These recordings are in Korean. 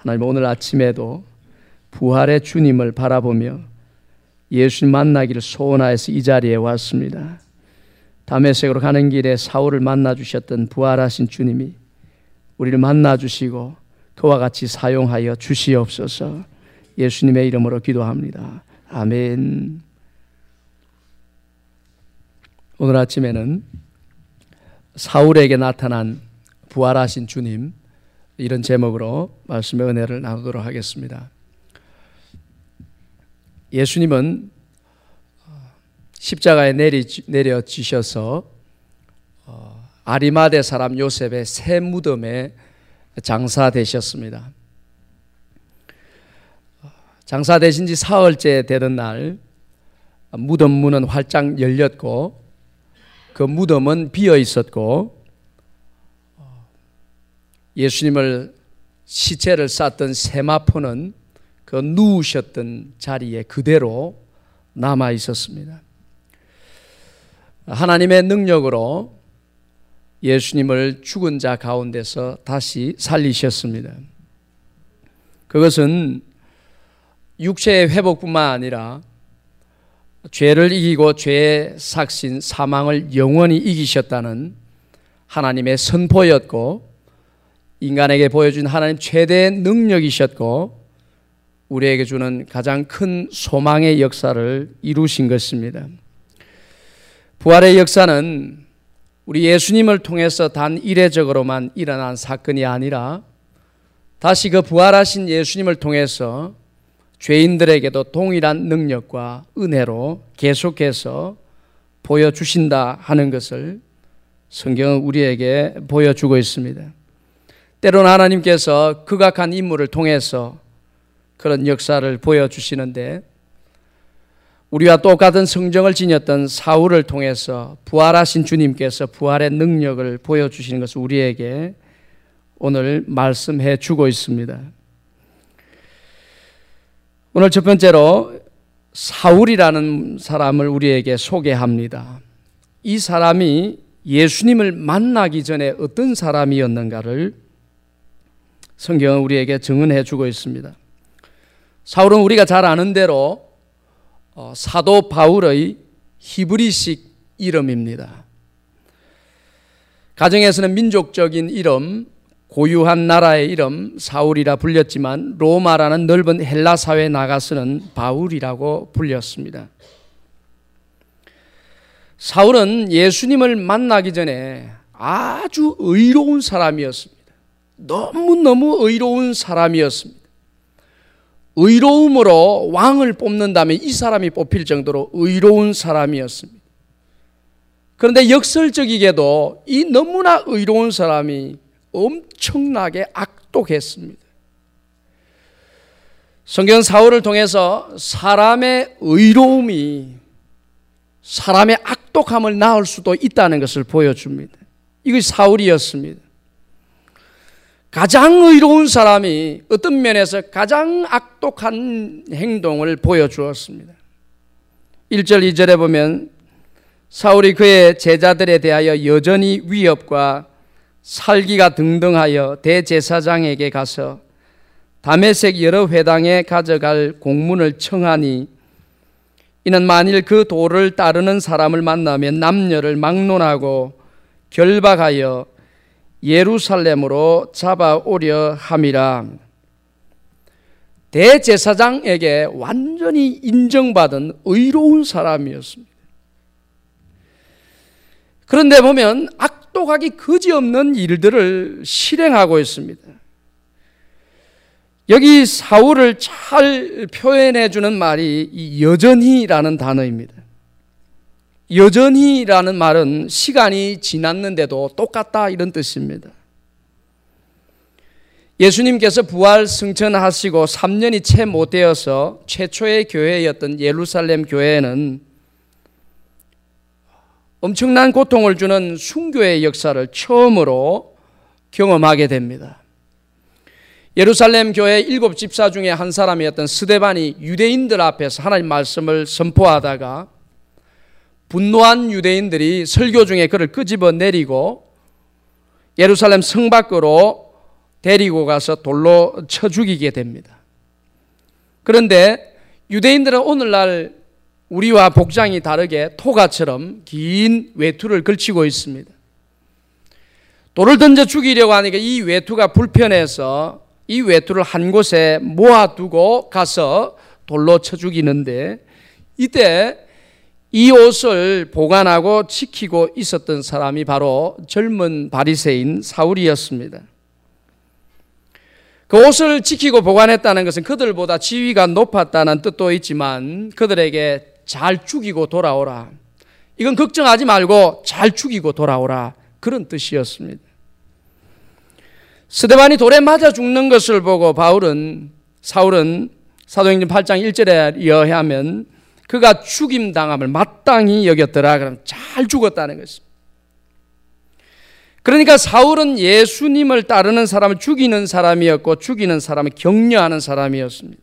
하나님, 오늘 아침에도 부활의 주님을 바라보며 예수님 만나기를 소원하여서 이 자리에 왔습니다. 다메섹으로 가는 길에 사울을 만나 주셨던 부활하신 주님이 우리를 만나 주시고 그와 같이 사용하여 주시옵소서. 예수님의 이름으로 기도합니다. 아멘. 오늘 아침에는 사울에게 나타난 부활하신 주님, 이런 제목으로 말씀의 은혜를 나누도록 하겠습니다. 예수님은 십자가에 내려지셔서 아리마대 사람 요셉의 새 무덤에 장사되셨습니다. 장사되신 지 사흘째 되는 날 무덤 문은 활짝 열렸고 그 무덤은 비어 있었고 예수님을 시체를 쌌던 세마포는 그 누우셨던 자리에 그대로 남아 있었습니다. 하나님의 능력으로 예수님을 죽은 자 가운데서 다시 살리셨습니다. 그것은 육체의 회복뿐만 아니라 죄를 이기고 죄의 삭신 사망을 영원히 이기셨다는 하나님의 선포였고, 인간에게 보여준 하나님 최대의 능력이셨고, 우리에게 주는 가장 큰 소망의 역사를 이루신 것입니다. 부활의 역사는 우리 예수님을 통해서 단 이례적으로만 일어난 사건이 아니라 다시 그 부활하신 예수님을 통해서 죄인들에게도 동일한 능력과 은혜로 계속해서 보여주신다 하는 것을 성경은 우리에게 보여주고 있습니다. 때로는 하나님께서 극악한 인물을 통해서 그런 역사를 보여주시는데, 우리와 똑같은 성정을 지녔던 사울을 통해서 부활하신 주님께서 부활의 능력을 보여주시는 것을 우리에게 오늘 말씀해 주고 있습니다. 오늘 첫 번째로 사울이라는 사람을 우리에게 소개합니다. 이 사람이 예수님을 만나기 전에 어떤 사람이었는가를 성경은 우리에게 증언해 주고 있습니다. 사울은 우리가 잘 아는 대로 사도 바울의 히브리식 이름입니다. 가정에서는 민족적인 이름, 고유한 나라의 이름 사울이라 불렸지만 로마라는 넓은 헬라 사회에 나가서는 바울이라고 불렸습니다. 사울은 예수님을 만나기 전에 아주 의로운 사람이었습니다. 너무너무 의로운 사람이었습니다. 의로움으로 왕을 뽑는다면 이 사람이 뽑힐 정도로 의로운 사람이었습니다. 그런데 역설적이게도 이 너무나 의로운 사람이 엄청나게 악독했습니다. 성경 사울을 통해서 사람의 의로움이 사람의 악독함을 낳을 수도 있다는 것을 보여줍니다. 이것이 사울이었습니다. 가장 의로운 사람이 어떤 면에서 가장 악독한 행동을 보여주었습니다. 1절 2절에 보면 사울이 그의 제자들에 대하여 여전히 위협과 살기가 등등하여 대제사장에게 가서 다메섹 여러 회당에 가져갈 공문을 청하니, 이는 만일 그 도를 따르는 사람을 만나면 남녀를 막론하고 결박하여 예루살렘으로 잡아오려 함이라. 대제사장에게 완전히 인정받은 의로운 사람이었습니다. 그런데 보면 악독하기 그지없는 일들을 실행하고 있습니다. 여기 사울을 잘 표현해 주는 말이 이 여전히라는 단어입니다. 여전히라는 말은 시간이 지났는데도 똑같다 이런 뜻입니다. 예수님께서 부활 승천하시고 3년이 채 못 되어서 최초의 교회였던 예루살렘 교회는 엄청난 고통을 주는 순교의 역사를 처음으로 경험하게 됩니다. 예루살렘 교회 7 집사 중에 한 사람이었던 스데반이 유대인들 앞에서 하나님 말씀을 선포하다가 분노한 유대인들이 설교 중에 그를 끄집어 내리고 예루살렘 성 밖으로 데리고 가서 돌로 쳐 죽이게 됩니다. 그런데 유대인들은 오늘날 우리와 복장이 다르게 토가처럼 긴 외투를 걸치고 있습니다. 돌을 던져 죽이려고 하니까 이 외투가 불편해서 이 외투를 한 곳에 모아두고 가서 돌로 쳐 죽이는데, 이때 이 옷을 보관하고 지키고 있었던 사람이 바로 젊은 바리새인 사울이었습니다. 그 옷을 지키고 보관했다는 것은 그들보다 지위가 높았다는 뜻도 있지만 그들에게 잘 죽이고 돌아오라, 이건 걱정하지 말고 잘 죽이고 돌아오라, 그런 뜻이었습니다. 스데반이 돌에 맞아 죽는 것을 보고 사울은 사도행전 8장 1절에 의하면 그가 죽임당함을 마땅히 여겼더라. 그럼 잘 죽었다는 것입니다. 그러니까 사울은 예수님을 따르는 사람을 죽이는 사람이었고 죽이는 사람을 격려하는 사람이었습니다.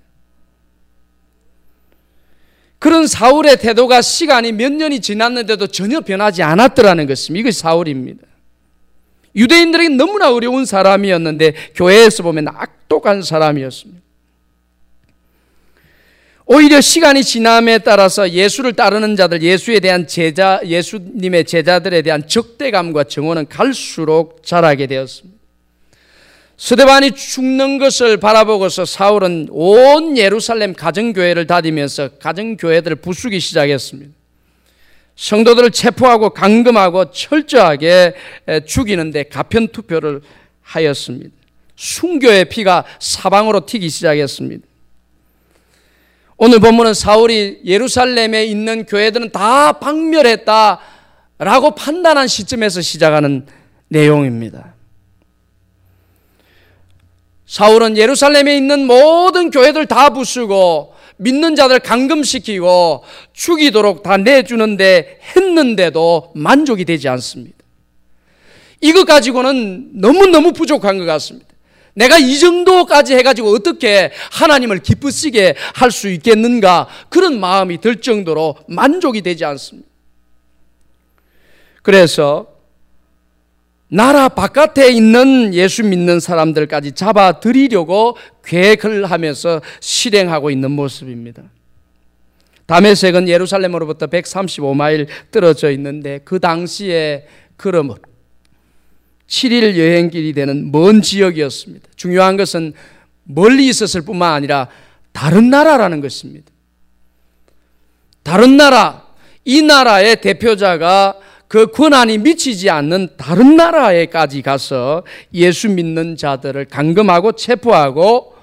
그런 사울의 태도가 시간이 몇 년이 지났는데도 전혀 변하지 않았더라는 것입니다. 이것이 사울입니다. 유대인들에게 너무나 어려운 사람이었는데 교회에서 보면 악독한 사람이었습니다. 오히려 시간이 지남에 따라서 예수를 따르는 자들, 예수님의 제자들에 대한 적대감과 정오는 갈수록 자라게 되었습니다. 스데반이 죽는 것을 바라보고서 사울은 온 예루살렘 가정교회를 다니면서 가정교회들을 부수기 시작했습니다. 성도들을 체포하고 감금하고 철저하게 죽이는데 가편투표를 하였습니다. 순교의 피가 사방으로 튀기 시작했습니다. 오늘 본문은 사울이 예루살렘에 있는 교회들은 다 박멸했다라고 판단한 시점에서 시작하는 내용입니다. 사울은 예루살렘에 있는 모든 교회들 다 부수고 믿는 자들 감금시키고 죽이도록 다 내주는데 했는데도 만족이 되지 않습니다. 이것 가지고는 너무너무 부족한 것 같습니다. 내가 이 정도까지 해가지고 어떻게 하나님을 기쁘시게 할 수 있겠는가, 그런 마음이 들 정도로 만족이 되지 않습니다. 그래서 나라 바깥에 있는 예수 믿는 사람들까지 잡아들이려고 계획을 하면서 실행하고 있는 모습입니다. 다메섹은 예루살렘으로부터 135마일 떨어져 있는데 그 당시에 그러므로 7일 여행길이 되는 먼 지역이었습니다. 중요한 것은 멀리 있었을 뿐만 아니라 다른 나라라는 것입니다. 다른 나라, 이 나라의 대표자가 그 권한이 미치지 않는 다른 나라에까지 가서 예수 믿는 자들을 감금하고 체포하고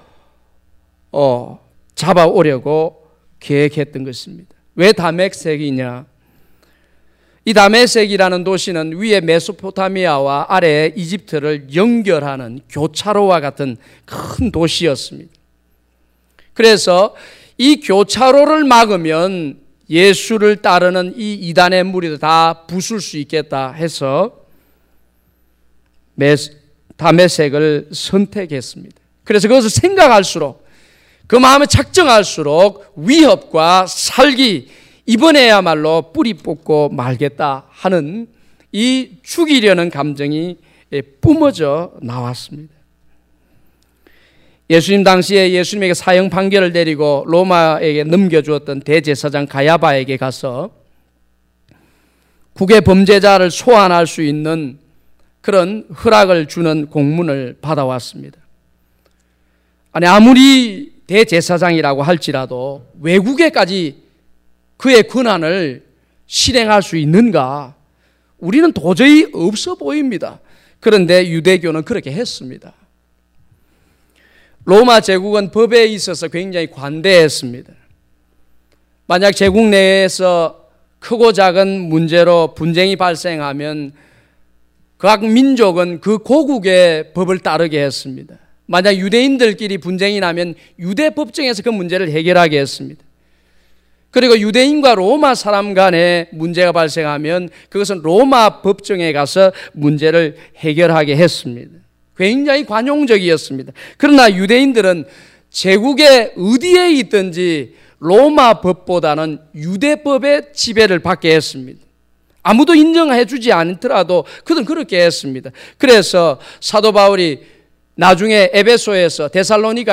잡아오려고 계획했던 것입니다. 왜 다메섹이냐? 이 다메섹이라는 도시는 위에 메소포타미아와 아래에 이집트를 연결하는 교차로와 같은 큰 도시였습니다. 그래서 이 교차로를 막으면 예수를 따르는 이 이단의 무리도 다 부술 수 있겠다 해서 다메섹을 선택했습니다. 그래서 그것을 생각할수록, 그 마음에 작정할수록 위협과 살기, 이번에야말로 뿌리 뽑고 말겠다 하는 이 죽이려는 감정이 뿜어져 나왔습니다. 예수님 당시에 예수님에게 사형 판결을 내리고 로마에게 넘겨주었던 대제사장 가야바에게 가서 국외 범죄자를 소환할 수 있는 그런 허락을 주는 공문을 받아왔습니다. 아무리 대제사장이라고 할지라도 외국에까지 그의 권한을 실행할 수 있는가? 우리는 도저히 없어 보입니다. 그런데 유대교는 그렇게 했습니다. 로마 제국은 법에 있어서 굉장히 관대했습니다. 만약 제국 내에서 크고 작은 문제로 분쟁이 발생하면 각 민족은 그 고국의 법을 따르게 했습니다. 만약 유대인들끼리 분쟁이 나면 유대 법정에서 그 문제를 해결하게 했습니다. 그리고 유대인과 로마 사람 간에 문제가 발생하면 그것은 로마 법정에 가서 문제를 해결하게 했습니다. 굉장히 관용적이었습니다. 그러나 유대인들은 제국에 어디에 있든지 로마 법보다는 유대법의 지배를 받게 했습니다. 아무도 인정해 주지 않더라도 그들은 그렇게 했습니다. 그래서 사도 바울이 나중에 에베소에서 데살로니가